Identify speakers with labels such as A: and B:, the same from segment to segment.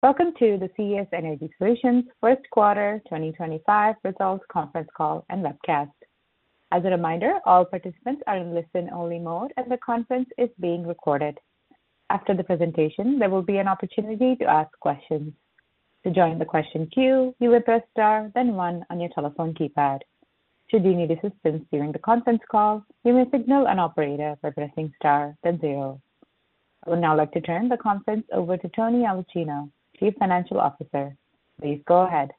A: Welcome to the CES Energy Solutions First Quarter 2025 Results Conference Call and Webcast. As a reminder, all participants are in listen-only mode, and the conference is being recorded. After the presentation, there will be an opportunity to ask questions. To join the question queue, you will press star, then one on your telephone keypad. Should you need assistance during the conference call, you may signal an operator by pressing star, then zero. I would now like to turn the conference over to Tony Aulicino, Chief Financial Officer. Please go ahead.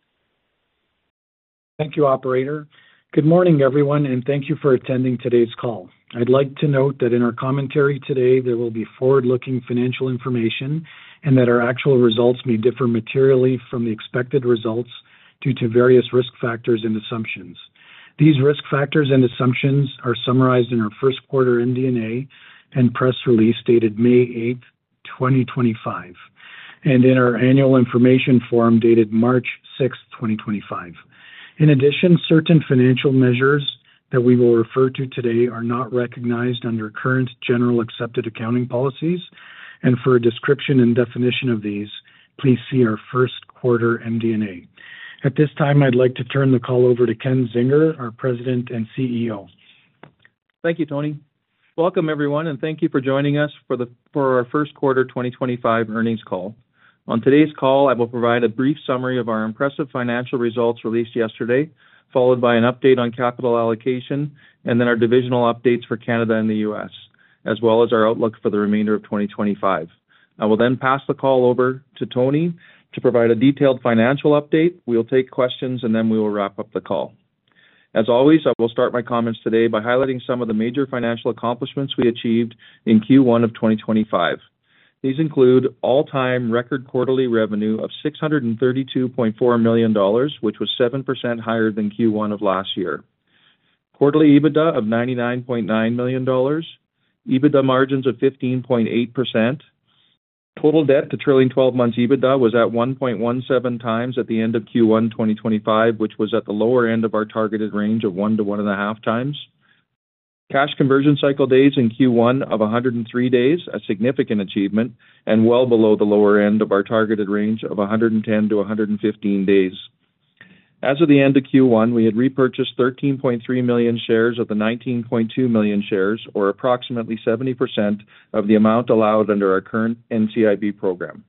B: Thank you, Operator. Good morning, everyone, and thank you for attending today's call. I'd like to note that in our commentary today, there will be forward-looking financial information and that our actual results may differ materially from the expected results due to various risk factors and assumptions. These risk factors and assumptions are summarized in our first quarter MD&A and press release dated May 8, 2025, and in our annual information form dated March 6, 2025. In addition, certain financial measures that we will refer to today are not recognized under current generally accepted accounting policies, and for a description and definition of these, please see our first quarter MD&A. At this time, I'd like to turn the call over to Ken Zinger, our President and CEO.
C: Thank you, Tony. Welcome, everyone, and thank you for joining us for our first quarter 2025 earnings call. On today's call, I will provide a brief summary of our impressive financial results released yesterday, followed by an update on capital allocation, and then our divisional updates for Canada and the U.S., as well as our outlook for the remainder of 2025. I will then pass the call over to Tony to provide a detailed financial update. We will take questions, and then we will wrap up the call. As always, I will start my comments today by highlighting some of the major financial accomplishments we achieved in Q1 of 2025. These include all-time record quarterly revenue of $632.4 million, which was 7% higher than Q1 of last year. Quarterly EBITDA of $99.9 million, EBITDA margins of 15.8%. Total debt to trailing 12 months EBITDA was at 1.17 times at the end of Q1 2025, which was at the lower end of our targeted range of 1 to 1.5 times. Cash conversion cycle days in Q1 of 103 days, a significant achievement, and well below the lower end of our targeted range of 110 to 115 days. As of the end of Q1, we had repurchased 13.3 million shares of the 19.2 million shares, or approximately 70% of the amount allowed under our current NCIB program.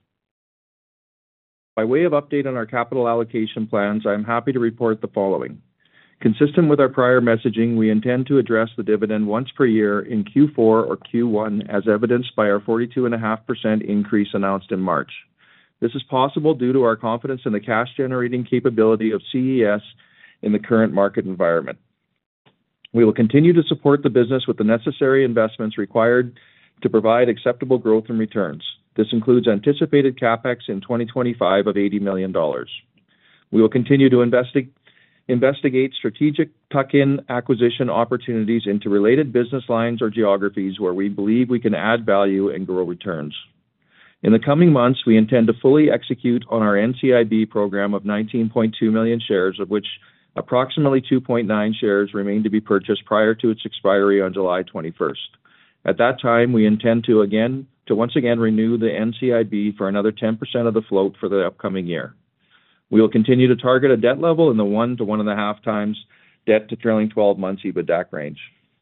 C: By way of update on our capital allocation plans, I am happy to report the following. Consistent with our prior messaging, we intend to address the dividend once per year in Q4 or Q1, as evidenced by our 42.5% increase announced in March. This is possible due to our confidence in the cash-generating capability of CES in the current market environment. We will continue to support the business with the necessary investments required to provide acceptable growth and returns. This includes anticipated CapEx in 2025 of $80 million. We will continue to investigate strategic tuck-in acquisition opportunities into related business lines or geographies where we believe we can add value and grow returns. In the coming months, we intend to fully execute on our NCIB program of 19.2 million shares, of which approximately 2.9 shares remain to be purchased prior to its expiry on July 21st. At that time, we intend to once again renew the NCIB for another 10% of the float for the upcoming year. We will continue to target a debt level in the 1 to 1.5 times debt to trailing 12 months EBITDA range.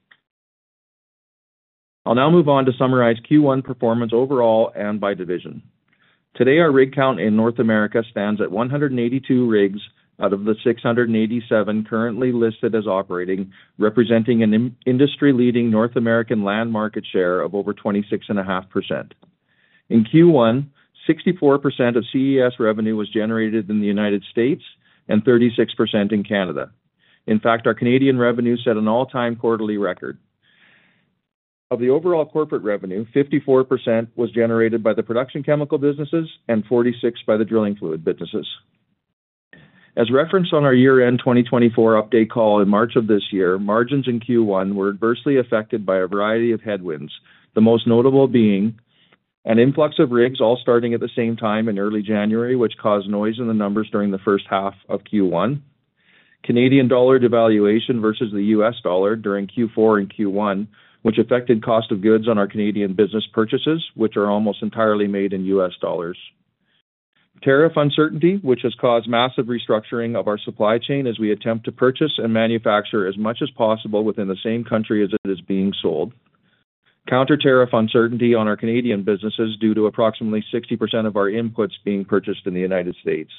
C: I'll now move on to summarize Q1 performance overall and by division. Today, our rig count in North America stands at 182 rigs out of the 687 currently listed as operating, representing an industry-leading North American land market share of over 26.5%. In Q1, 64% of CES revenue was generated in the United States and 36% in Canada. In fact, our Canadian revenue set an all-time quarterly record. Of the overall corporate revenue, 54% was generated by the production chemical businesses and 46% by the drilling fluid businesses. As referenced on our year-end 2024 update call in March of this year, margins in Q1 were adversely affected by a variety of headwinds, the most notable being an influx of rigs all starting at the same time in early January, which caused noise in the numbers during the first half of Q1, Canadian dollar devaluation versus the US dollar during Q4 and Q1, which affected cost of goods on our Canadian business purchases, which are almost entirely made in US dollars. Tariff uncertainty, which has caused massive restructuring of our supply chain as we attempt to purchase and manufacture as much as possible within the same country as it is being sold. Counter-tariff uncertainty on our Canadian businesses due to approximately 60% of our inputs being purchased in the United States.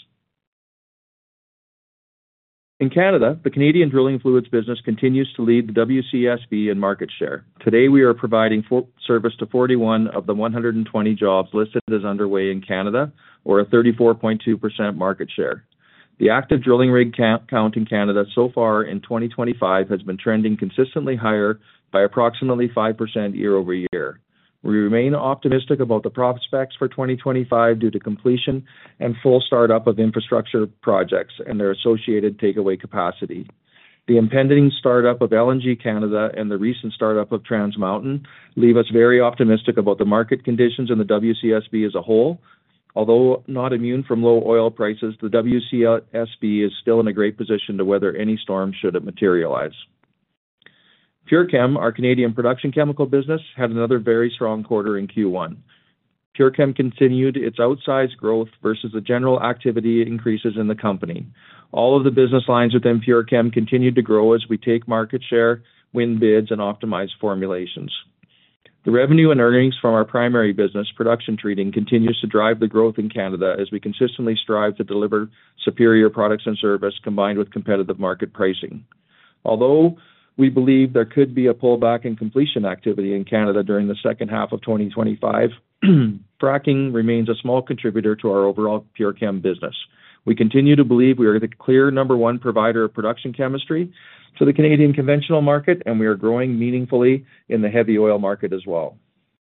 C: In Canada, the Canadian drilling fluids business continues to lead the WCSB in market share. Today, we are providing service to 41 of the 120 jobs listed as underway in Canada, or a 34.2% market share. The active drilling rig count in Canada so far in 2025 has been trending consistently higher by approximately 5% year over year. We remain optimistic about the prospects for 2025 due to completion and full startup of infrastructure projects and their associated takeaway capacity. The impending startup of LNG Canada and the recent startup of Trans Mountain leave us very optimistic about the market conditions in the WCSB as a whole. Although not immune from low oil prices, the WCSB is still in a great position to weather any storm should it materialize. PureChem, our Canadian production chemical business, had another very strong quarter in Q1. PureChem continued its outsized growth versus the general activity increases in the company. All of the business lines within PureChem continued to grow as we take market share, win bids, and optimize formulations. The revenue and earnings from our primary business, production treating, continues to drive the growth in Canada as we consistently strive to deliver superior products and service combined with competitive market pricing. Although we believe there could be a pullback in completion activity in Canada during the second half of 2025, fracking remains a small contributor to our overall PureChem business. We continue to believe we are the clear number one provider of production chemistry to the Canadian conventional market, and we are growing meaningfully in the heavy oil market as well.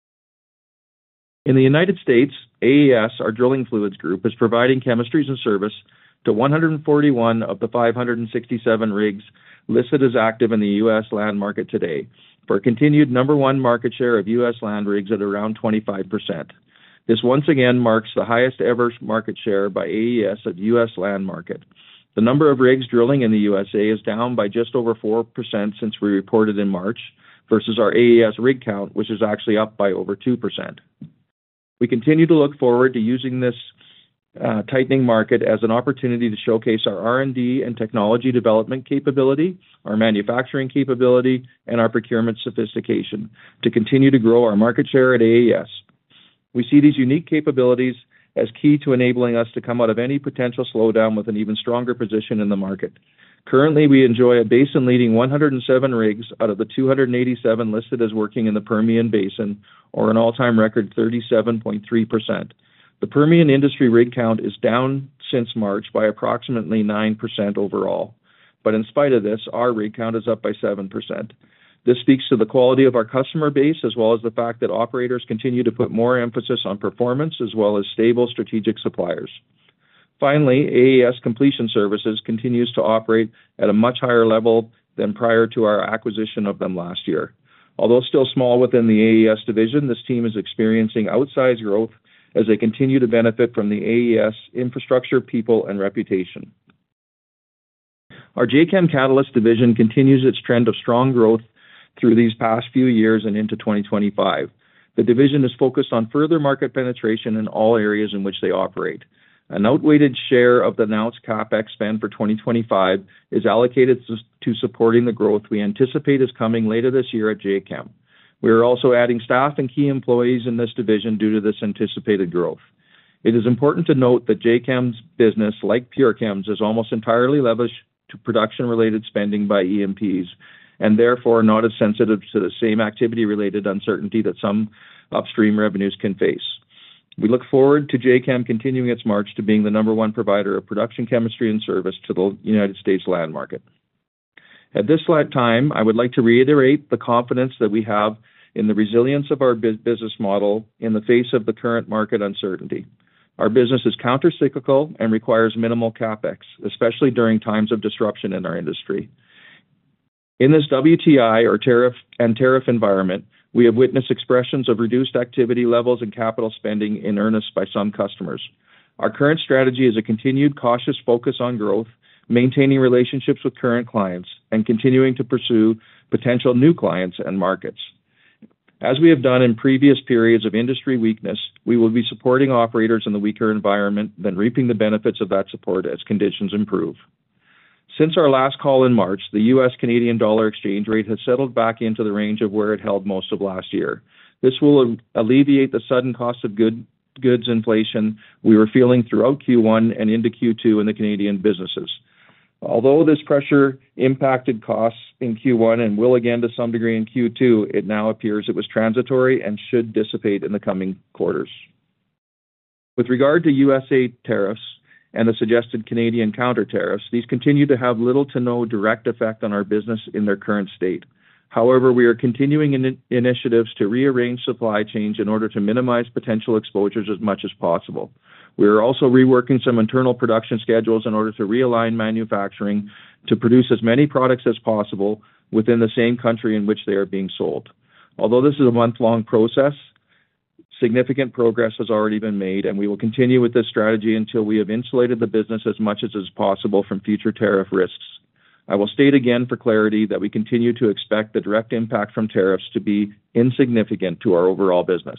C: In the United States, AES, our drilling fluids group, is providing chemistries and service to 141 of the 567 rigs listed as active in the U.S. land market today, for a continued number one market share of U.S. land rigs at around 25%. This once again marks the highest ever market share by AES of U.S. land market. The number of rigs drilling in the USA is down by just over 4% since we reported in March, versus our AES rig count, which is actually up by over 2%. We continue to look forward to using this tightening market as an opportunity to showcase our R&D and technology development capability, our manufacturing capability, and our procurement sophistication to continue to grow our market share at AES. We see these unique capabilities as key to enabling us to come out of any potential slowdown with an even stronger position in the market. Currently, we enjoy a basin-leading 107 rigs out of the 287 listed as working in the Permian Basin, or an all-time record 37.3%. The Permian industry rig count is down since March by approximately 9% overall. But in spite of this, our rig count is up by 7%. This speaks to the quality of our customer base, as well as the fact that operators continue to put more emphasis on performance, as well as stable strategic suppliers. Finally, AES Completion Services continues to operate at a much higher level than prior to our acquisition of them last year. Although still small within the AES division, this team is experiencing outsized growth as they continue to benefit from the AES infrastructure, people, and reputation. Our Jacam Catalyst division continues its trend of strong growth through these past few years and into 2025. The division is focused on further market penetration in all areas in which they operate. An outweighted share of the announced CapEx spend for 2025 is allocated to supporting the growth we anticipate is coming later this year at Jacam. We are also adding staff and key employees in this division due to this anticipated growth. It is important to note that Jacam's business, like PureChem's, is almost entirely leveraged to production-related spending by E&Ps, and therefore not as sensitive to the same activity-related uncertainty that some upstream revenues can face. We look forward to Jacam continuing its march to being the number one provider of production chemistry and service to the United States land market. At this time, I would like to reiterate the confidence that we have in the resilience of our business model in the face of the current market uncertainty. Our business is counter-cyclical and requires minimal CapEx, especially during times of disruption in our industry. In this WTI or tariff environment, we have witnessed expressions of reduced activity levels and capital spending in earnest by some customers. Our current strategy is a continued cautious focus on growth, maintaining relationships with current clients, and continuing to pursue potential new clients and markets. As we have done in previous periods of industry weakness, we will be supporting operators in the weaker environment, then reaping the benefits of that support as conditions improve. Since our last call in March, the US-Canadian dollar exchange rate has settled back into the range of where it held most of last year. This will alleviate the sudden cost of goods inflation we were feeling throughout Q1 and into Q2 in the Canadian businesses. Although this pressure impacted costs in Q1 and will again to some degree in Q2, it now appears it was transitory and should dissipate in the coming quarters. With regard to USA tariffs and the suggested Canadian counter tariffs, these continue to have little to no direct effect on our business in their current state. However, we are continuing initiatives to rearrange supply chains in order to minimize potential exposures as much as possible. We are also reworking some internal production schedules in order to realign manufacturing to produce as many products as possible within the same country in which they are being sold. Although this is a month-long process, significant progress has already been made, and we will continue with this strategy until we have insulated the business as much as is possible from future tariff risks. I will state again for clarity that we continue to expect the direct impact from tariffs to be insignificant to our overall business.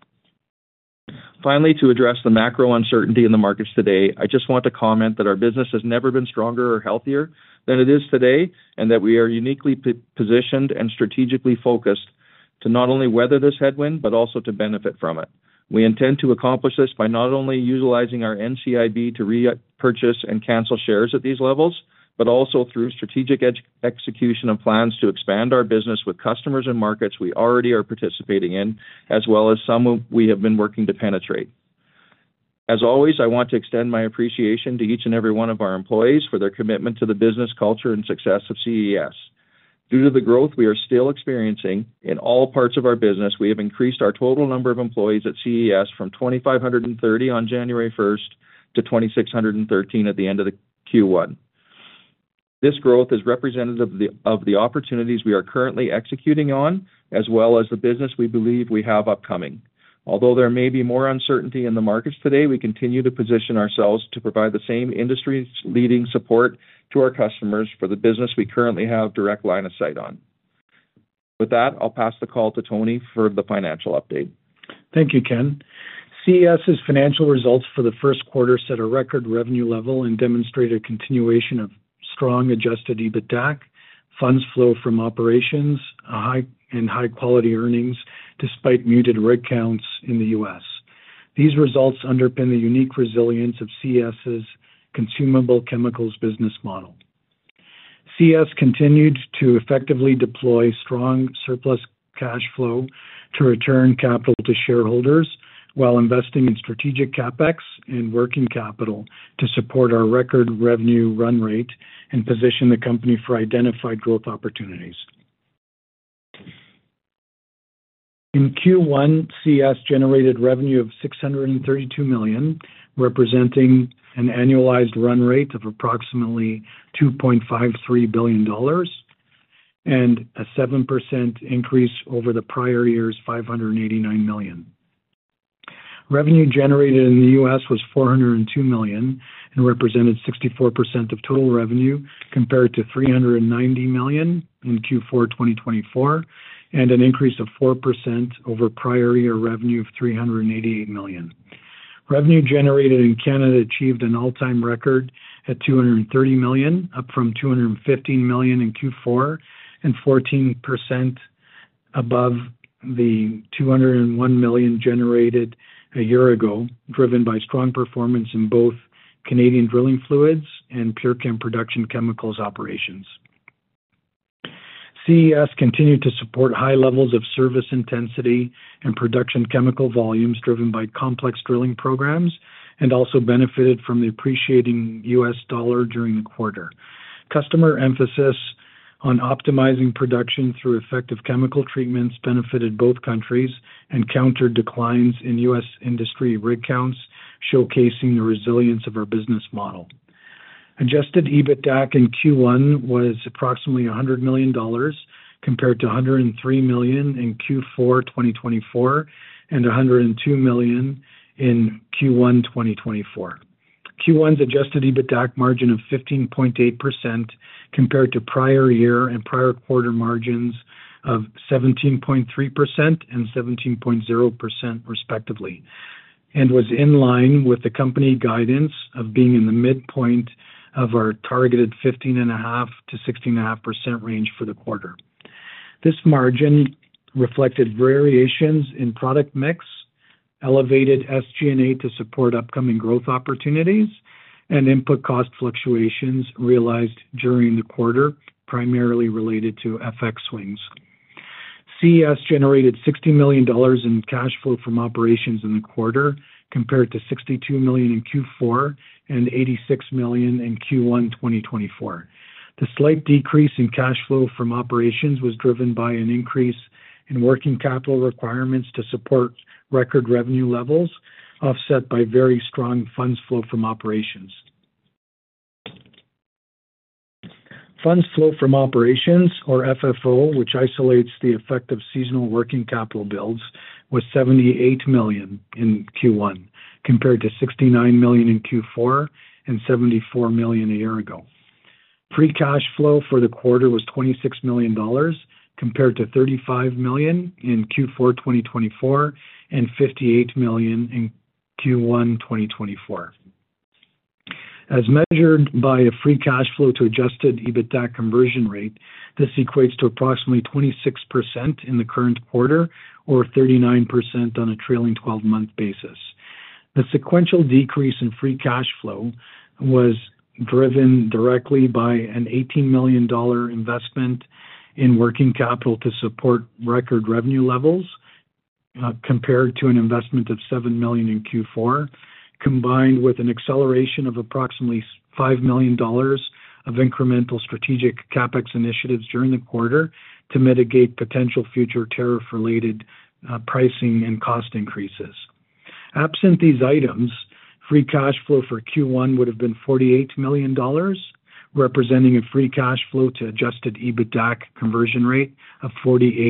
C: Finally, to address the macro uncertainty in the markets today, I just want to comment that our business has never been stronger or healthier than it is today, and that we are uniquely positioned and strategically focused to not only weather this headwind, but also to benefit from it. We intend to accomplish this by not only utilizing our NCIB to repurchase and cancel shares at these levels, but also through strategic execution of plans to expand our business with customers and markets we already are participating in, as well as some we have been working to penetrate. As always, I want to extend my appreciation to each and every one of our employees for their commitment to the business culture and success of CES. Due to the growth we are still experiencing in all parts of our business, we have increased our total number of employees at CES from 2,530 on January 1st to 2,613 at the end of the Q1. This growth is representative of the opportunities we are currently executing on, as well as the business we believe we have upcoming. Although there may be more uncertainty in the markets today, we continue to position ourselves to provide the same industry-leading support to our customers for the business we currently have direct line of sight on. With that, I'll pass the call to Tony for the financial update.
B: Thank you, Ken. CES's financial results for the first quarter set a record revenue level and demonstrated a continuation of strong adjusted EBITDAC, funds flow from operations, high-quality earnings despite muted rig counts in the U.S. These results underpin the unique resilience of CES's consumable chemicals business model. CES continued to effectively deploy strong surplus cash flow to return capital to shareholders while investing in strategic CapEx and working capital to support our record revenue run rate and position the company for identified growth opportunities. In Q1, CES generated revenue of $632 million, representing an annualized run rate of approximately $2.53 billion and a 7% increase over the prior year's $589 million. Revenue generated in the U.S. was $402 million and represented 64% of total revenue, compared to $390 million in Q4 2024, and an increase of 4% over prior year revenue of $388 million. Revenue generated in Canada achieved an all-time record at $230 million, up from $215 million in Q4, and 14% above the $201 million generated a year ago, driven by strong performance in both Canadian drilling fluids and PureChem production chemicals operations. CES continued to support high levels of service intensity and production chemical volumes driven by complex drilling programs, and also benefited from the appreciating U.S. dollar during the quarter. Customer emphasis on optimizing production through effective chemical treatments benefited both countries and countered declines in U.S. industry rig counts, showcasing the resilience of our business model. Adjusted EBITDAC in Q1 was approximately $100 million, compared to $103 million in Q4 2024 and $102 million in Q1 2024. Q1's adjusted EBITDAC margin of 15.8% compared to prior year and prior quarter margins of 17.3% and 17.0% respectively, and was in line with the company guidance of being in the midpoint of our targeted 15.5% to 16.5% range for the quarter. This margin reflected variations in product mix, elevated SG&A to support upcoming growth opportunities, and input cost fluctuations realized during the quarter, primarily related to FX swings. CES generated $60 million in cash flow from operations in the quarter, compared to $62 million in Q4 and $86 million in Q1 2024. The slight decrease in cash flow from operations was driven by an increase in working capital requirements to support record revenue levels, offset by very strong funds flow from operations. Funds flow from operations, or FFO, which isolates the effect of seasonal working capital builds, was $78 million in Q1, compared to $69 million in Q4 and $74 million a year ago. Free cash flow for the quarter was $26 million, compared to $35 million in Q4 2024 and $58 million in Q1 2024. As measured by a free cash flow to adjusted EBITDA conversion rate, this equates to approximately 26% in the current quarter, or 39% on a trailing 12-month basis. The sequential decrease in free cash flow was driven directly by an $18 million investment in working capital to support record revenue levels, compared to an investment of $7 million in Q4, combined with an acceleration of approximately $5 million of incremental strategic CapEx initiatives during the quarter to mitigate potential future tariff-related pricing and cost increases. Absent these items, free cash flow for Q1 would have been $48 million, representing a free cash flow to adjusted EBITDA conversion rate of 48%.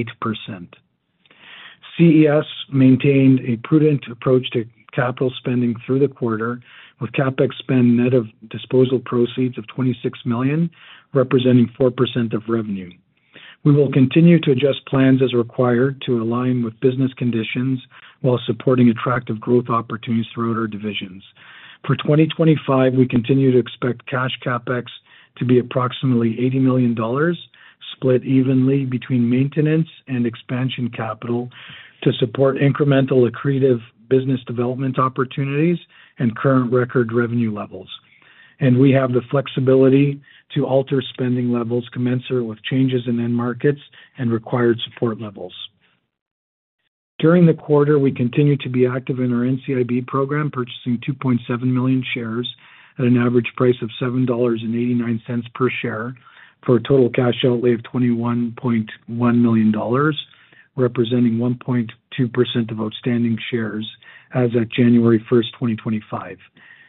B: CES maintained a prudent approach to capital spending through the quarter, with CapEx spend net of disposal proceeds of $26 million, representing 4% of revenue. We will continue to adjust plans as required to align with business conditions while supporting attractive growth opportunities throughout our divisions. For 2025, we continue to expect cash CapEx to be approximately $80 million, split evenly between maintenance and expansion capital to support incremental accretive business development opportunities and current record revenue levels. We have the flexibility to alter spending levels commensurate with changes in end markets and required support levels. During the quarter, we continue to be active in our NCIB program, purchasing 2.7 million shares at an average price of $7.89 per share for a total cash outlay of $21.1 million, representing 1.2% of outstanding shares as of January 1st, 2025.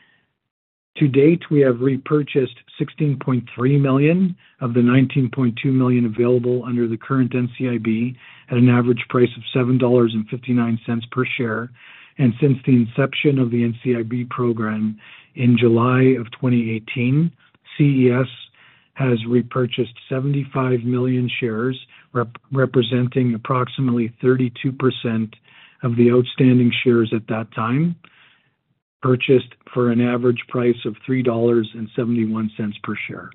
B: To date, we have repurchased $16.3 million of the $19.2 million available under the current NCIB at an average price of $7.59 per share. And since the inception of the NCIB program in July of 2018, CES has repurchased 75 million shares, representing approximately 32% of the outstanding shares at that time, purchased for an average price of $3.71 per share.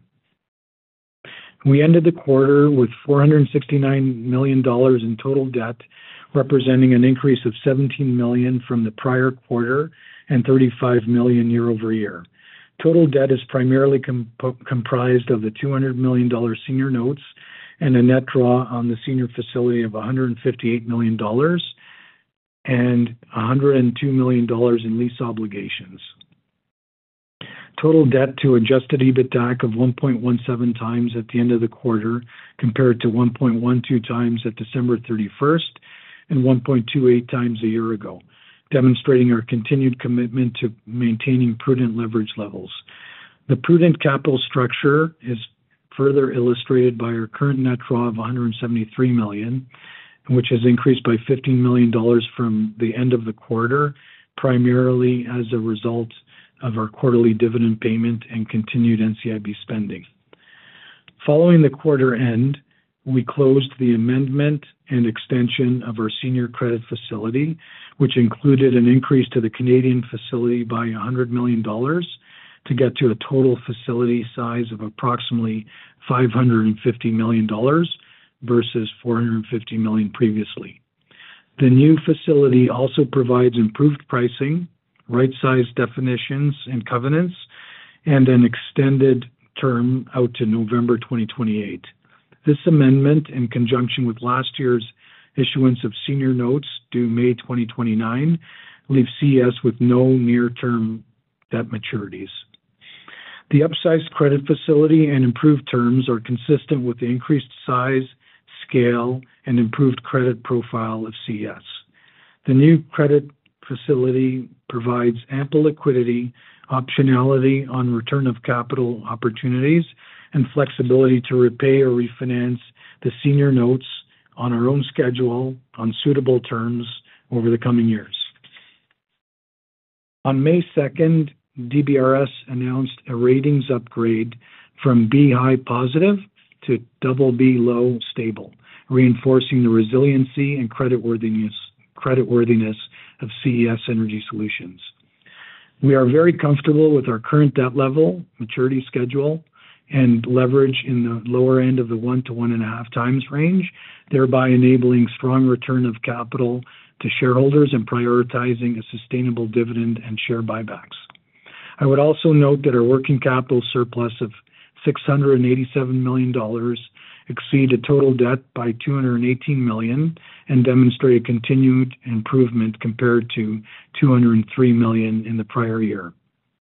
B: We ended the quarter with $469 million in total debt, representing an increase of $17 million from the prior quarter and $35 million year over year. Total debt is primarily comprised of the $200 million senior notes and a net draw on the senior facility of $158 million and $102 million in lease obligations. Total debt to adjusted EBITDA of 1.17 times at the end of the quarter, compared to 1.12 times at December 31st and 1.28 times a year ago, demonstrating our continued commitment to maintaining prudent leverage levels. The prudent capital structure is further illustrated by our current net draw of $173 million, which has increased by $15 million from the end of the quarter, primarily as a result of our quarterly dividend payment and continued NCIB spending. Following the quarter end, we closed the amendment and extension of our senior credit facility, which included an increase to the Canadian facility by 100 million dollars to get to a total facility size of approximately 550 million dollars versus 450 million previously. The new facility also provides improved pricing, right-sized definitions and covenants, and an extended term out to November 2028. This amendment, in conjunction with last year's issuance of senior notes due May 2029, leaves CES with no near-term debt maturities. The upsized credit facility and improved terms are consistent with the increased size, scale, and improved credit profile of CES. The new credit facility provides ample liquidity, optionality on return of capital opportunities, and flexibility to repay or refinance the senior notes on our own schedule on suitable terms over the coming years. On May 2nd, DBRS announced a ratings upgrade from B high positive to BB low stable, reinforcing the resiliency and creditworthiness of CES Energy Solutions. We are very comfortable with our current debt level, maturity schedule, and leverage in the lower end of the 1 to 1.5 times range, thereby enabling strong return of capital to shareholders and prioritizing a sustainable dividend and share buybacks. I would also note that our working capital surplus of 687 million dollars exceeded total debt by 218 million and demonstrate continued improvement compared to 203 million in the prior year.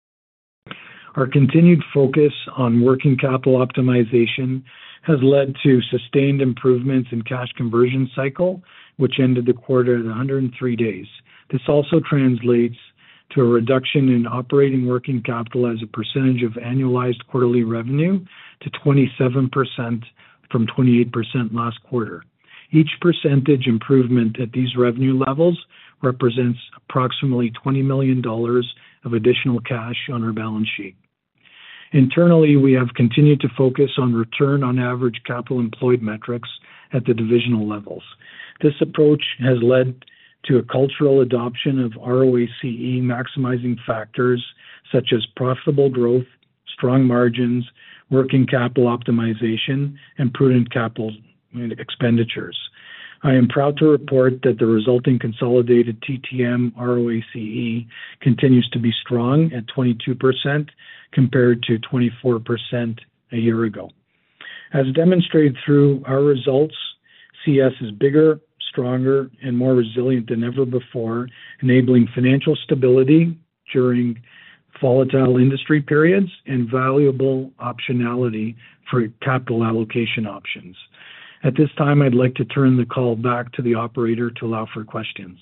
B: Our continued focus on working capital optimization has led to sustained improvements in cash conversion cycle, which ended the quarter at 103 days. This also translates to a reduction in operating working capital as a percentage of annualized quarterly revenue to 27% from 28% last quarter. Each percentage improvement at these revenue levels represents approximately 20 million dollars of additional cash on our balance sheet. Internally, we have continued to focus on return on average capital employed metrics at the divisional levels. This approach has led to a cultural adoption of ROACE maximizing factors such as profitable growth, strong margins, working capital optimization, and prudent capital expenditures. I am proud to report that the resulting consolidated TTM ROACE continues to be strong at 22% compared to 24% a year ago. As demonstrated through our results, CES is bigger, stronger, and more resilient than ever before, enabling financial stability during volatile industry periods and valuable optionality for capital allocation options. At this time, I'd like to turn the call back to the operator to allow for questions.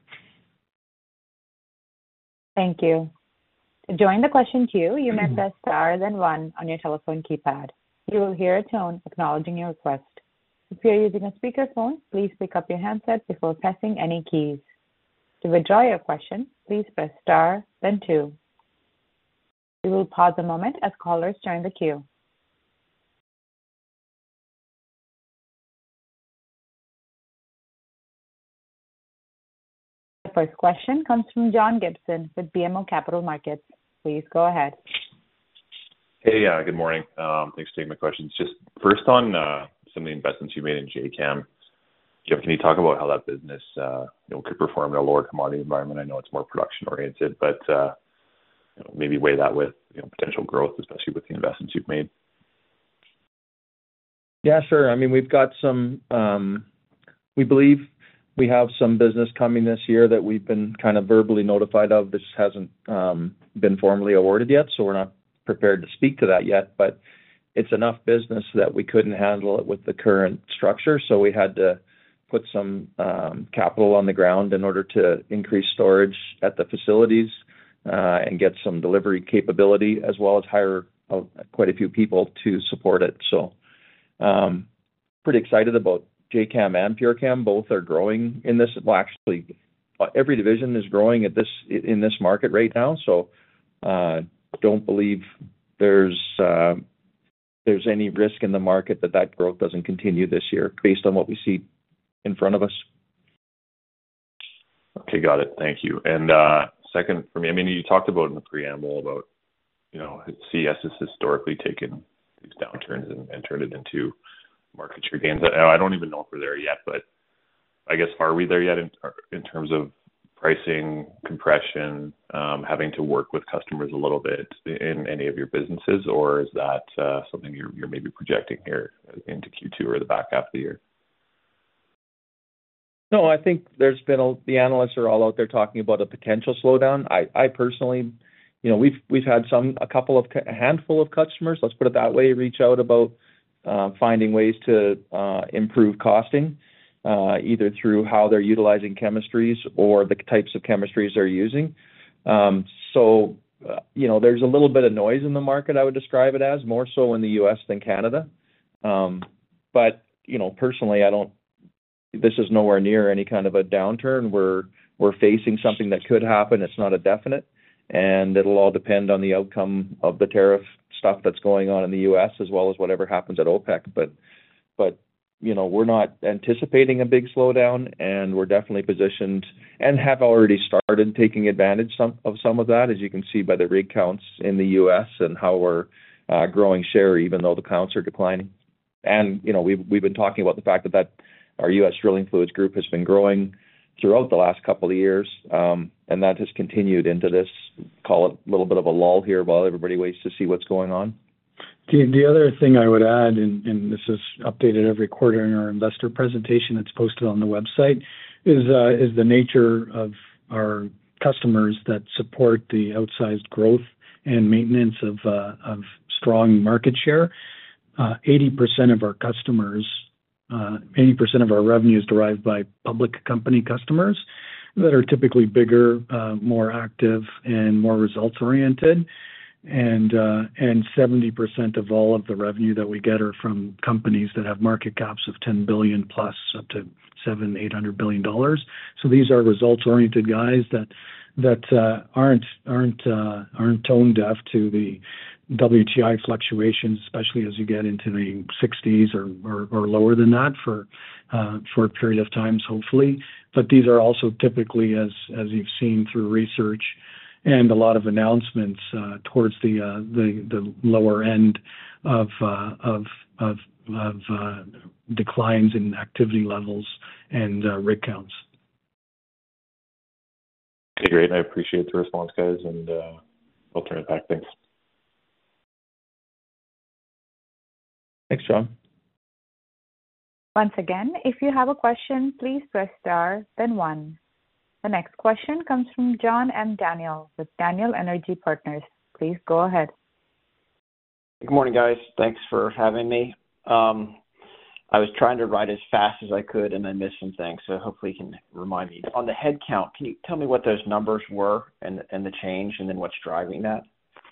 A: Thank you. To join the question queue, you may press star then 1 on your telephone keypad. You will hear a tone acknowledging your request. If you're using a speakerphone, please pick up your handset before pressing any keys. To withdraw your question, please press star then 2. We will pause a moment as callers join the queue. The first question comes from John Gibson with BMO Capital Markets. Please go ahead.
D: Hey, good morning. Thanks for taking my questions. Just first on some of the investments you made in JChem. Jeff, can you talk about how that business could perform in a lower commodity environment? I know it's more production oriented, but maybe weigh that with potential growth, especially with the investments you've made.
C: Yeah, sure. I mean, we've got some, we believe we have some business coming this year that we've been kind of verbally notified of. This hasn't been formally awarded yet, so we're not prepared to speak to that yet, but it's enough business that we couldn't handle it with the current structure. So we had to put some capital on the ground in order to increase storage at the facilities and get some delivery capability, as well as hire quite a few people to support it. So pretty excited about JChem and PureChem. Both are growing in this. Well, actually, every division is growing in this market right now. So don't believe there's there's any risk in the market that growth doesn't continue this year based on what we see in front of us.
D: Okay, got it. Thank you. And second for me, I mean, you talked about in the preamble about, CES has historically taken these downturns and turned it into market share gains. I don't even know if we're there yet, but I guess, are we there yet in terms of pricing, compression, having to work with customers a little bit in any of your businesses, or is that something you're maybe projecting here into Q2 or the back half of the year?
C: No, I think there's been the analysts are all out there talking about a potential slowdown. I personally, we've had a handful of customers, let's put it that way, reach out about finding ways to improve costing, either through how they're utilizing chemistries or the types of chemistries they're using. So, there's a little bit of noise in the market, I would describe it as, more so in the U.S. than Canada. But, personally, this is nowhere near any kind of a downturn. We're facing something that could happen. It's not a definite, and it'll all depend on the outcome of the tariff stuff that's going on in the U.S. as well as whatever happens at OPEC. But we're not anticipating a big slowdown, and we're definitely positioned and have already started taking advantage of some of that, as you can see by the rig counts in the U.S. and how we're growing share, even though the counts are declining. And, we've been talking about the fact that our U.S. drilling fluids group has been growing throughout the last couple of years, and that has continued into this, call it a little bit of a lull here while everybody waits to see what's going on.
B: The other thing I would add, and this is updated every quarter in our investor presentation that's posted on the website, is the nature of our customers that support the outsized growth and maintenance of strong market share. 80% of our customers, 80% of our revenue is derived by public company customers that are typically bigger, more active, and more results-oriented. And 70% of all of the revenue that we get are from companies that have market caps of $10 billion plus, up to $700-800 billion. So these are results-oriented guys that aren't tone deaf to the WTI fluctuations, especially as you get into the 60s or lower than that for a period of times, hopefully. But these are also typically, as you've seen through research and a lot of announcements, towards the lower end of declines in activity levels and rig counts.
D: Okay, great. I appreciate the response, guys, and I'll turn it back. Thanks.
C: Thanks, John.
A: Once again, if you have a question, please press star, then 1. The next question comes from John M. Daniel with Daniel Energy Partners. Please go ahead.
E: Good morning, guys. Thanks for having me. I was trying to write as fast as I could, and I missed some things, so hopefully you can remind me. On the head count, can you tell me what those numbers were and the change, and then what's driving that?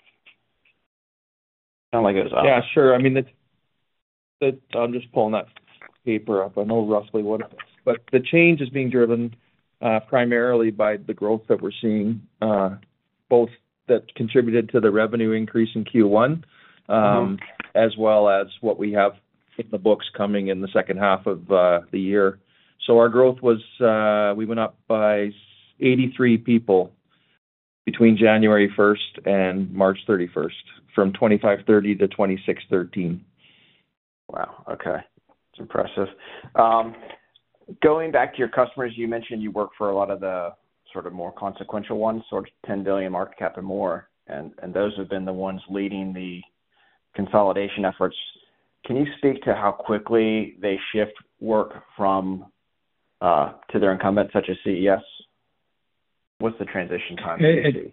E: Sound like it was up.
C: Yeah, sure. I mean, I'm just pulling that paper up. I know roughly what it is. But the change is being driven primarily by the growth that we're seeing, both that contributed to the revenue increase in Q1, as well as what we have in the books coming in the second half of the year. So our growth was, we went up by 83 people between January 1st and March 31st, from 2530 to 2613.
E: Wow. Okay. It's impressive. Going back to your customers, you mentioned you work for a lot of the sort of more consequential ones, sort of 10 billion market cap and more, and those have been the ones leading the consolidation efforts. Can you speak to how quickly they shift work from to their incumbents, such as CES? What's the transition time?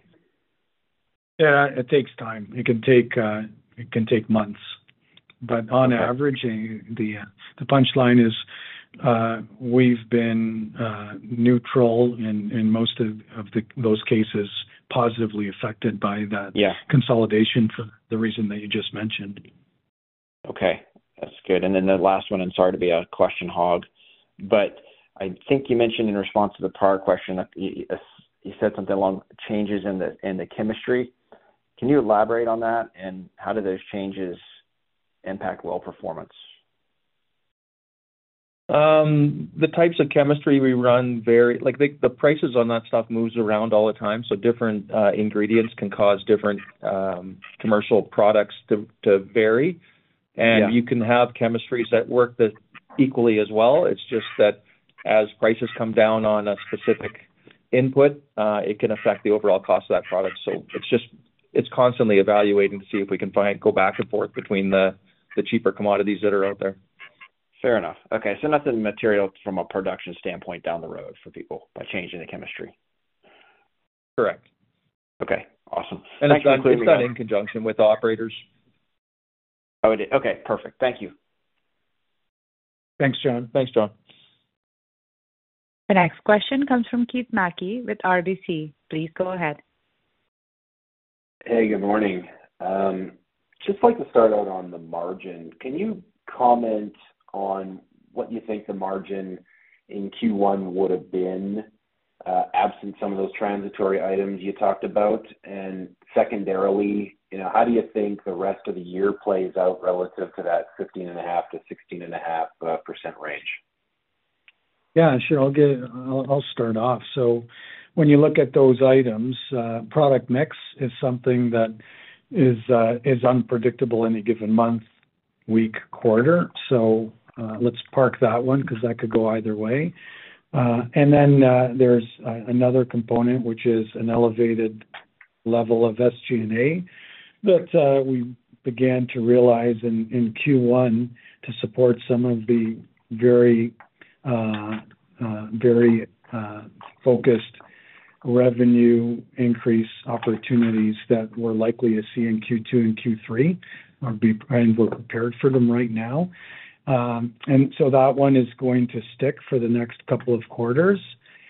B: Yeah, it takes time. It can take months. But on average, the punchline is we've been neutral in most of those cases, positively affected by that consolidation for the reason that you just mentioned.
E: Okay, that's good. And then the last one, and sorry to be a question hog, but I think you mentioned in response to the prior question that you said something along changes in the chemistry. Can you elaborate on that, and how do those changes impact well performance?
C: The types of chemistry we run vary. Like the prices on that stuff moves around all the time, so different ingredients can cause different commercial products to vary. And you can have chemistries that work equally as well. It's just that as prices come down on a specific input, it can affect the overall cost of that product. So it's constantly evaluating to see if we can go back and forth between the cheaper commodities that are out there.
E: Fair enough. Okay, so nothing material from a production standpoint down the road for people by changing the chemistry.
C: Correct.
E: Okay, awesome.
C: And
E: Thanks
C: it's done in conjunction with operators.
E: Oh, it is. Okay, perfect. Thank you.
B: Thanks, John.
C: Thanks, John.
A: The next question comes from Keith Mackey with RBC. Please go ahead.
F: Hey, good morning. Just like to start out on the margin. Can you comment on what you think the margin in Q1 would have been absent some of those transitory items you talked about? And secondarily, how do you think the rest of the year plays out relative to that 15.5 to 16.5% range?
B: Yeah, sure. I'll start off. So when you look at those items, product mix is something that is unpredictable any given month, week, quarter. So let's park that one because that could go either way. And then there's another component, which is an elevated level of SG&A that we began to realize in Q1 to support some of the very focused revenue increase opportunities that we're likely to see in Q2 and Q3, and we're prepared for them right now. And so that one is going to stick for the next couple of quarters.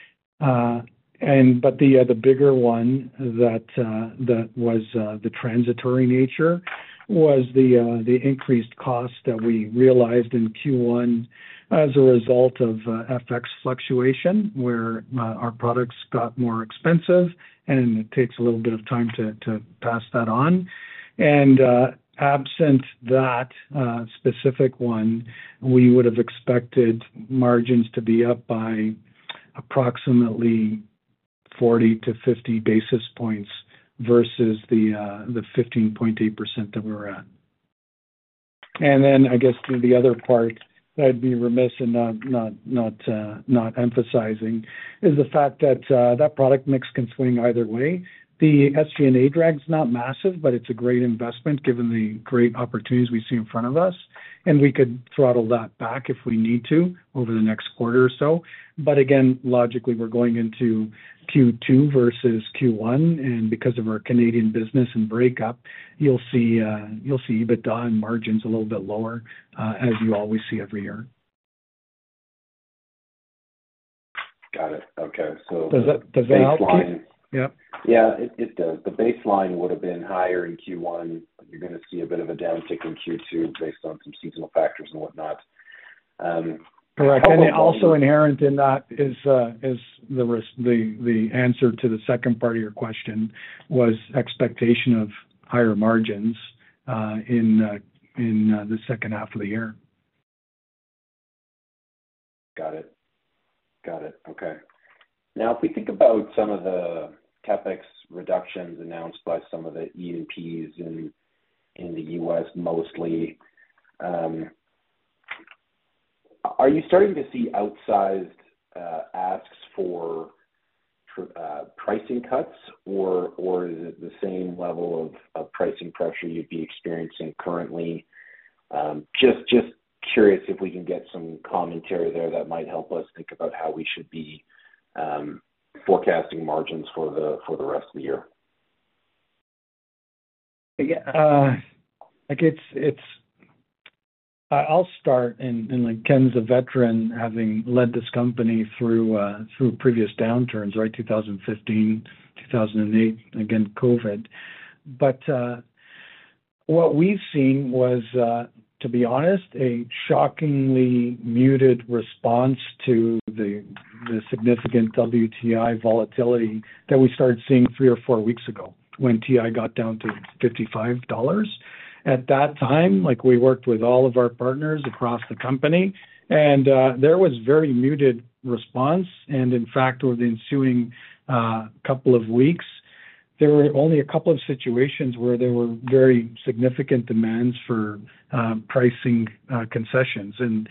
B: But the bigger one that was the transitory nature was the increased cost that we realized in Q1 as a result of FX fluctuation, where our products got more expensive, and it takes a little bit of time to pass that on. And absent that specific one, we would have expected margins to be up by approximately 40 to 50 basis points versus the 15.8% that we were at. And then I guess the other part that I'd be remiss in not emphasizing is the fact that that product mix can swing either way. The SG&A drag's not massive, but it's a great investment given the great opportunities we see in front of us. And we could throttle that back if we need to over the next quarter or so. But again, logically, we're going into Q2 versus Q1, and because of our Canadian business and breakup, you'll see EBITDA and margins a little bit lower, as you always see every year.
F: Got it. Okay. So
B: does that help?
F: Yeah. Yeah, it does. The baseline would have been higher in Q1, but you're going to see a bit of a downtick in Q2 based on some seasonal factors and whatnot.
B: Correct. And also inherent in that is the answer to the second part of your question was expectation of higher margins in the second half of the year.
F: Got it. Okay. Now, if we think about some of the CapEx reductions announced by some of the E&Ps in the U.S. mostly, are you starting to see outsized asks for pricing cuts, or is it the same level of pricing pressure you'd be experiencing currently? Just curious if we can get some commentary there that might help us think about how we should be forecasting margins for the rest of the year.
B: Yeah, I'll start, and like Ken's a veteran, having led this company through previous downturns, right? 2015, 2008, again COVID. But what we've seen was, to be honest, a shockingly muted response to the significant WTI volatility that we started seeing 3 or 4 weeks ago when TI got down to $55. at that time, like, we worked with all of our partners across the company, and there was very muted response. And in fact, over the ensuing couple of weeks, there were only a couple of situations where there were very significant demands for pricing concessions, and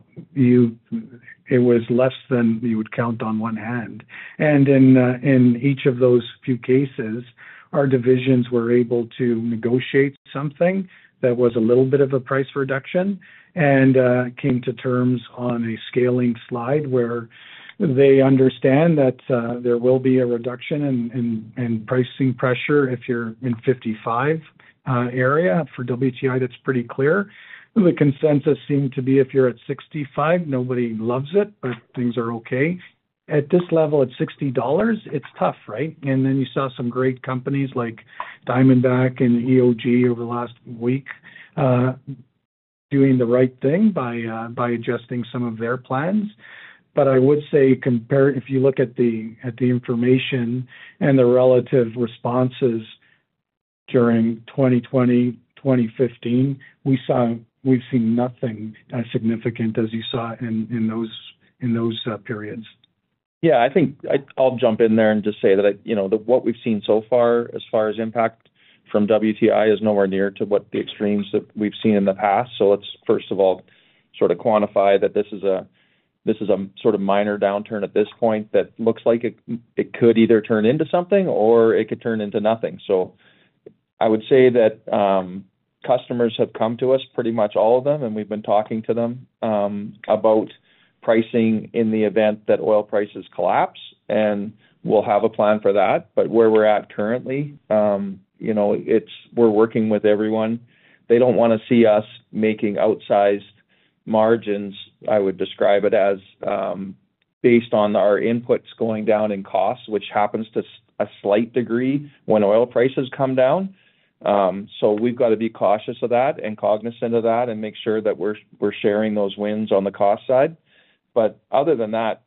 B: it was less than you would count on one hand. And in each of those few cases, our divisions were able to negotiate something that was a little bit of a price reduction, and came to terms on a scaling slide where they understand that there will be a reduction in pricing pressure if you're in 55 area. For WTI, that's pretty clear. The consensus seemed to be if you're at 65, nobody loves it, but things are okay. At this level, at $60, it's tough, right? And then you saw some great companies like Diamondback and EOG over the last week doing the right thing by adjusting some of their plans. But I would say, if you look at the information and the relative responses during 2020, 2015, we've seen nothing as significant as you saw in those periods.
C: Yeah, I think I'll jump in there and just say that what we've seen so far as impact from WTI is nowhere near to what the extremes that we've seen in the past. So let's first of all sort of quantify that this is a sort of minor downturn at this point that looks like it could either turn into something or it could turn into nothing. So I would say that customers have come to us, pretty much all of them, and we've been talking to them about pricing in the event that oil prices collapse, and we'll have a plan for that. But where we're at currently, we're working with everyone. They don't want to see us making outsized margins. I would describe it as based on our inputs going down in costs, which happens to a slight degree when oil prices come down. So we've got to be cautious of that and cognizant of that and make sure that we're sharing those wins on the cost side. But other than that,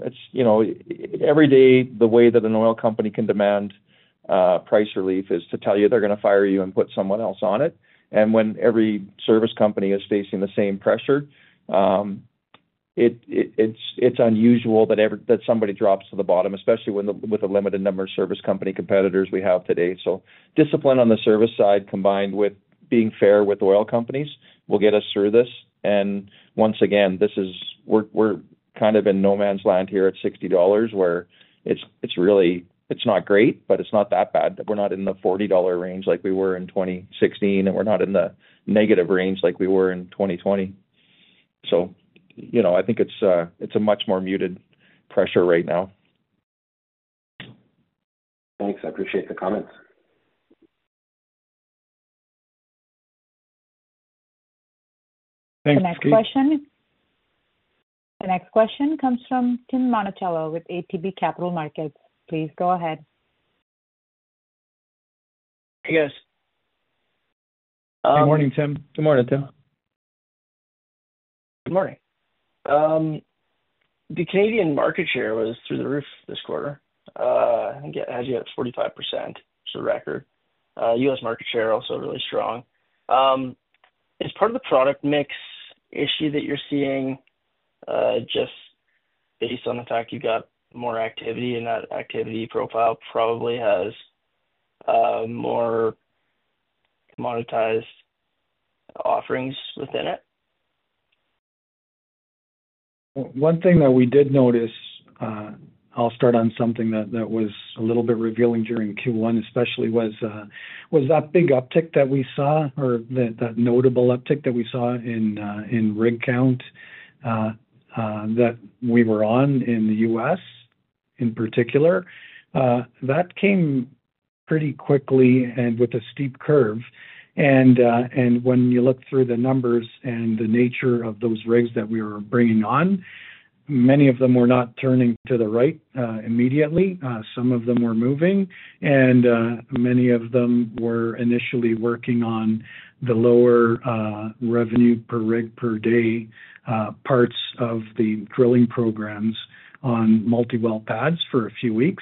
C: it's every day the way that an oil company can demand price relief is to tell you they're going to fire you and put someone else on it. And when every service company is facing the same pressure, it's unusual that somebody drops to the bottom, especially with the limited number of service company competitors we have today. So discipline on the service side combined with being fair with oil companies will get us through this. And once again, we're kind of in no man's land here at $60, where it's not great, but it's not that bad. We're not in the $40 range like we were in 2016, and we're not in the negative range like we were in 2020. So, I think it's a much more muted pressure right now.
F: Thanks. I appreciate the comments.
B: Thanks,
A: The next question comes from Tim Monachello with ATB Capital Markets. Please go ahead.
G: Hey, guys.
B: Good morning, Tim.
C: Good morning, Tim.
G: Good morning. The Canadian market share was through the roof this quarter. I think it has you at 45%, which is a record. U.S. market share also really strong. Is part of the product mix issue that you're seeing just based on the fact you got more activity, and that activity profile probably has more commoditized offerings within it?
B: One thing that we did notice, I'll start on something that was a little bit revealing during Q1, especially was that big uptick that we saw, or that notable uptick that we saw in rig count that we were on in the U.S. in particular. That came pretty quickly and with a steep curve. And when you look through the numbers and the nature of those rigs that we were bringing on, many of them were not turning to the right immediately. Some of them were moving, and many of them were initially working on the lower revenue per rig per day parts of the drilling programs on multi-well pads for a few weeks.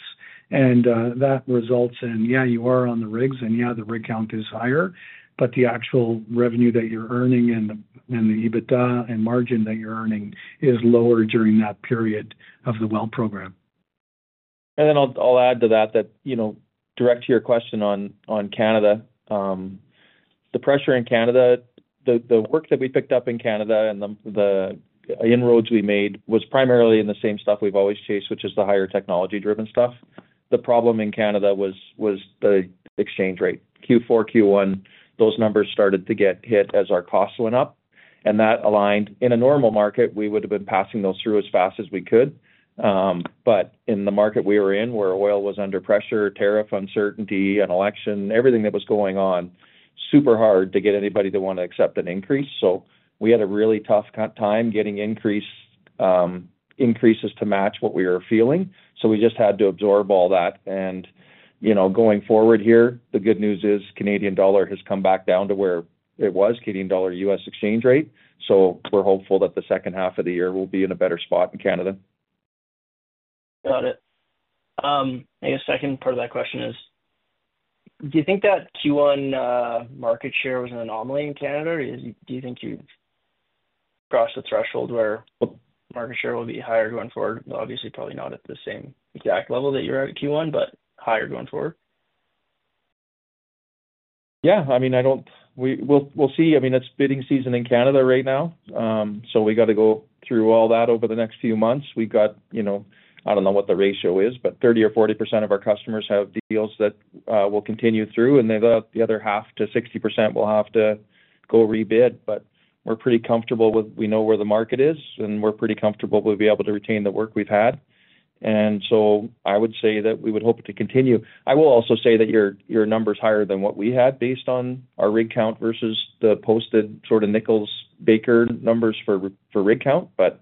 B: And that results in, yeah, you are on the rigs, and yeah, the rig count is higher, but the actual revenue that you're earning and the EBITDA and margin that you're earning is lower during that period of the well program.
C: And then I'll add to that, direct to your question on Canada, the pressure in Canada, the work that we picked up in Canada and the inroads we made was primarily in the same stuff we've always chased, which is the higher technology-driven stuff. The problem in Canada was the exchange rate. Q4, Q1, those numbers started to get hit as our costs went up, and that aligned. In a normal market, we would have been passing those through as fast as we could. But in the market we were in, where oil was under pressure, tariff uncertainty, an election, everything that was going on, super hard to get anybody to want to accept an increase. So we had a really tough time getting increases to match what we were feeling. So we just had to absorb all that. And, going forward here, the good news is Canadian dollar has come back down to where it was, Canadian dollar US exchange rate. So we're hopeful that the second half of the year will be in a better spot in Canada.
G: Got it. I guess second part of that question is, do you think that Q1 market share was an anomaly in Canada, or do you think you've crossed the threshold where market share will be higher going forward? Obviously, probably not at the same exact level that you're at Q1, but higher going forward.
C: Yeah, I mean, we'll see. I mean, it's bidding season in Canada right now, so we got to go through all that over the next few months. We've got, I don't know what the ratio is, but 30 or 40% of our customers have deals that will continue through, and the other half to 60% will have to go rebid. But we're pretty comfortable we know where the market is, and we're pretty comfortable we'll be able to retain the work we've had. And so I would say that we would hope to continue. I will also say that your number's higher than what we had based on our rig count versus the posted sort of Nichols Baker numbers for rig count, but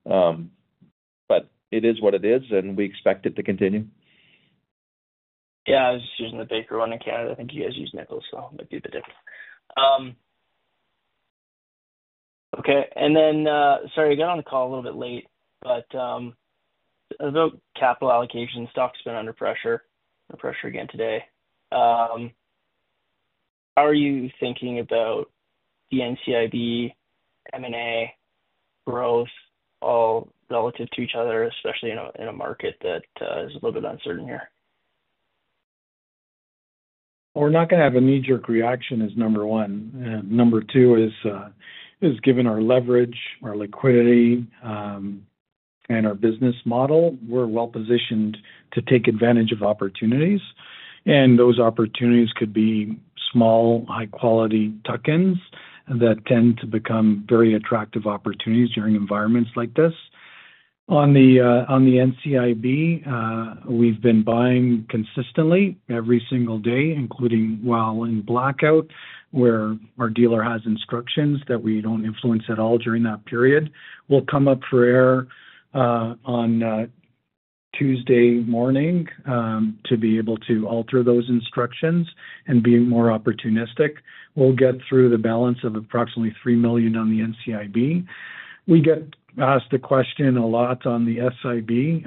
C: it is what it is, and we expect it to continue.
G: Yeah, I was just using the Baker one in Canada. I think you guys use Nichols, so it might be a bit different. Okay, and then, sorry, I got on the call a little bit late, but about capital allocation, stock's been under pressure again today. How are you thinking about the NCIB, M&A, growth, all relative to each other, especially in a market that is a little bit uncertain here?
B: We're not going to have a knee-jerk reaction is number one. Number two is given our leverage, our liquidity, and our business model, we're well positioned to take advantage of opportunities. And those opportunities could be small, high-quality tuck-ins that tend to become very attractive opportunities during environments like this. On the NCIB, we've been buying consistently every single day, including while in blackout, where our dealer has instructions that we don't influence at all during that period. We'll come up for air on Tuesday morning to be able to alter those instructions and be more opportunistic. We'll get through the balance of approximately 3 million on the NCIB. We get asked the question a lot on the SIB.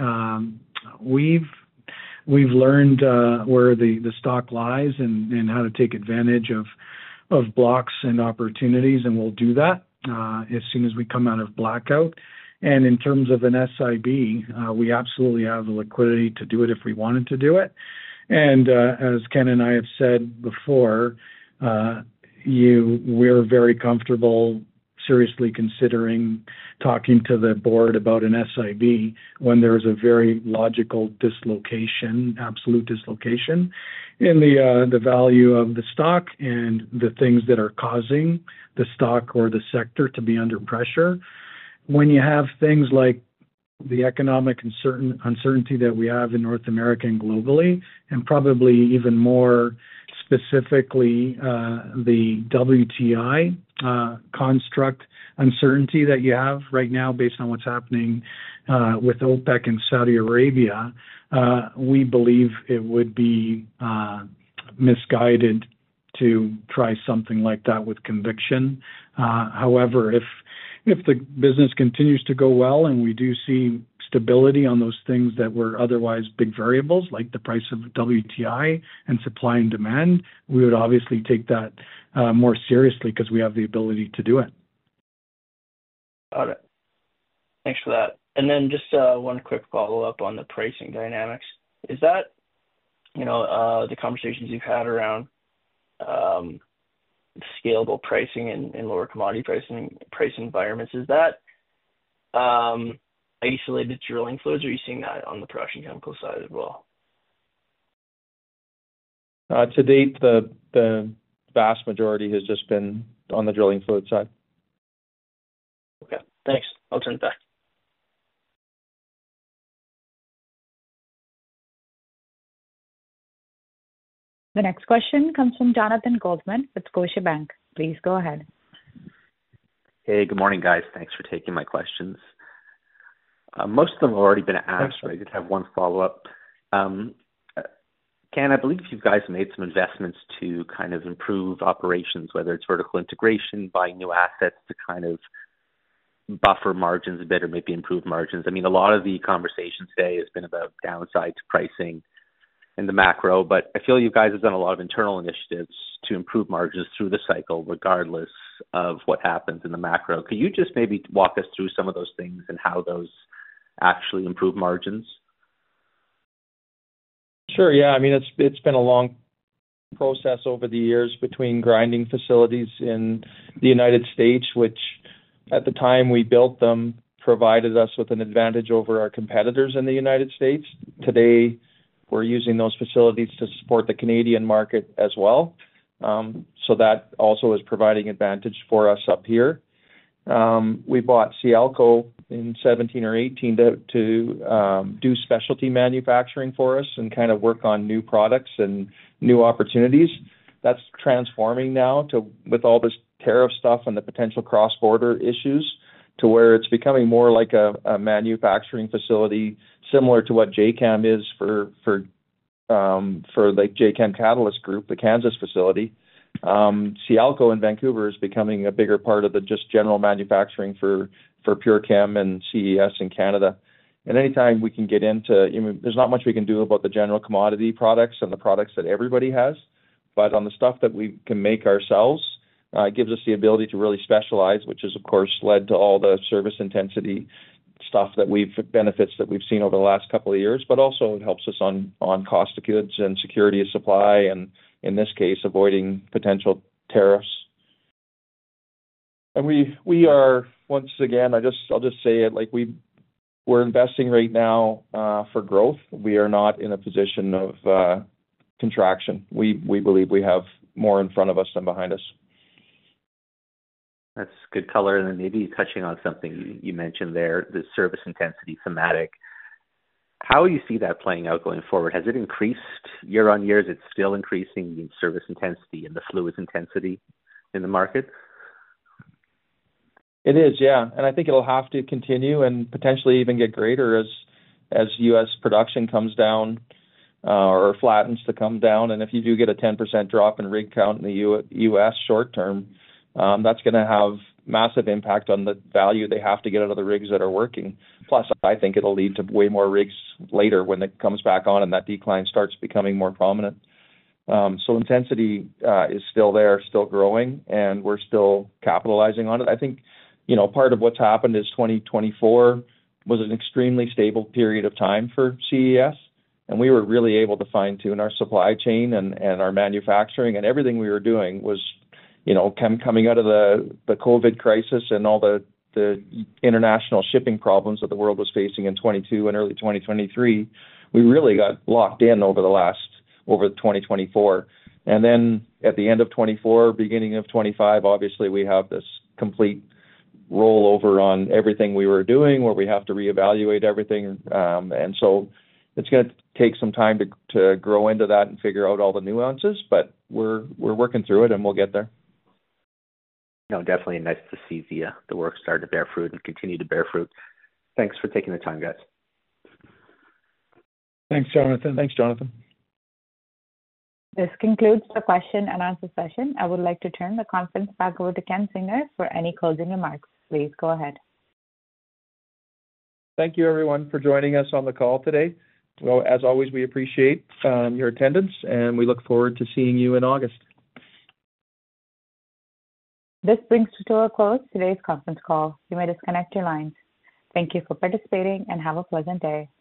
B: We've learned where the stock lies and how to take advantage of blocks and opportunities, and we'll do that as soon as we come out of blackout. And in terms of an SIB, we absolutely have the liquidity to do it if we wanted to do it. And as Ken and I have said before, we're very comfortable seriously considering talking to the board about an SIB when there's a very logical dislocation, absolute dislocation in the value of the stock and the things that are causing the stock or the sector to be under pressure. When you have things like the economic uncertainty that we have in North America and globally, and probably even more specifically the WTI construct uncertainty that you have right now based on what's happening with OPEC and Saudi Arabia, we believe it would be misguided to try something like that with conviction. However, if the business continues to go well and we do see stability on those things that were otherwise big variables, like the price of WTI and supply and demand, we would obviously take that more seriously because we have the ability to do it.
G: Got it. Thanks for that. And then just one quick follow-up on the pricing dynamics. Is that, the conversations you've had around scalable pricing in lower commodity price environments, is that isolated drilling fluids, or are you seeing that on the production chemical side as well?
C: To date, the vast majority has just been on the drilling fluid side.
G: Okay, thanks. I'll turn it back.
A: The next question comes from Jonathan Goldman with Scotiabank. Please go ahead.
H: Hey, good morning, guys. Thanks for taking my questions. Most of them have already been asked, but I did have one follow-up. Ken, I believe you guys made some investments to kind of improve operations, whether it's vertical integration, buying new assets to kind of buffer margins a bit or maybe improve margins. I mean, a lot of the conversation today has been about downside to pricing in the macro, but I feel you guys have done a lot of internal initiatives to improve margins through the cycle, regardless of what happens in the macro. Could you just maybe walk us through some of those things and how those actually improve margins?
C: Sure. Yeah. I mean, it's been a long process over the years between grinding facilities in the United States, which at the time we built them provided us with an advantage over our competitors in the United States. Today, we're using those facilities to support the Canadian market as well. So that also is providing advantage for us up here. We bought Cielco in 17 or 18 to do specialty manufacturing for us and kind of work on new products and new opportunities. That's transforming now with all this tariff stuff and the potential cross-border issues to where it's becoming more like a manufacturing facility similar to what JCAM is for like JCAM Catalyst Group, the Kansas facility. Cielco in Vancouver is becoming a bigger part of the just general manufacturing for PureChem and CES in Canada. And anytime we can get into, there's not much we can do about the general commodity products and the products that everybody has, but on the stuff that we can make ourselves, it gives us the ability to really specialize, which has, of course, led to all the service intensity stuff benefits that we've seen over the last couple of years, but also it helps us on cost of goods and security of supply, and in this case, avoiding potential tariffs. And we are, once again, I'll just say it, like we're investing right now for growth. We are not in a position of contraction. We believe we have more in front of us than behind us.
H: That's good color. And then maybe touching on something you mentioned there, the service intensity thematic. How do you see that playing out going forward? Has it increased year on year? Is it still increasing the service intensity and the fluids intensity in the market?
C: It is, yeah. And I think it'll have to continue and potentially even get greater as U.S. production comes down or flattens to come down. And if you do get a 10% drop in rig count in the U.S. short term, that's going to have massive impact on the value they have to get out of the rigs that are working. Plus, I think it'll lead to way more rigs later when it comes back on and that decline starts becoming more prominent. So intensity is still there, still growing, and we're still capitalizing on it. I think, part of what's happened is 2024 was an extremely stable period of time for CES, and we were really able to fine-tune our supply chain and our manufacturing, and everything we were doing was coming out of the COVID crisis and all the international shipping problems that the world was facing in 22 and early 2023, we really got locked in over 2024. And then at the end of 24, beginning of 25, obviously we have this complete rollover on everything we were doing where we have to reevaluate everything. And so it's going to take some time to grow into that and figure out all the nuances, but we're working through it and we'll get there.
H: No, definitely nice to see the work start to bear fruit and continue to bear fruit. Thanks for taking the time, guys.
B: Thanks, Jonathan.
C: Thanks, Jonathan.
A: This concludes the question and answer session. I would like to turn the conference back over to Ken Zinger for any closing remarks. Please go ahead.
C: Thank you, everyone, for joining us on the call today. Well, as always, we appreciate your attendance, and we look forward to seeing you in August.
A: This brings to a close today's conference call. You may disconnect your lines. Thank you for participating and have a pleasant day.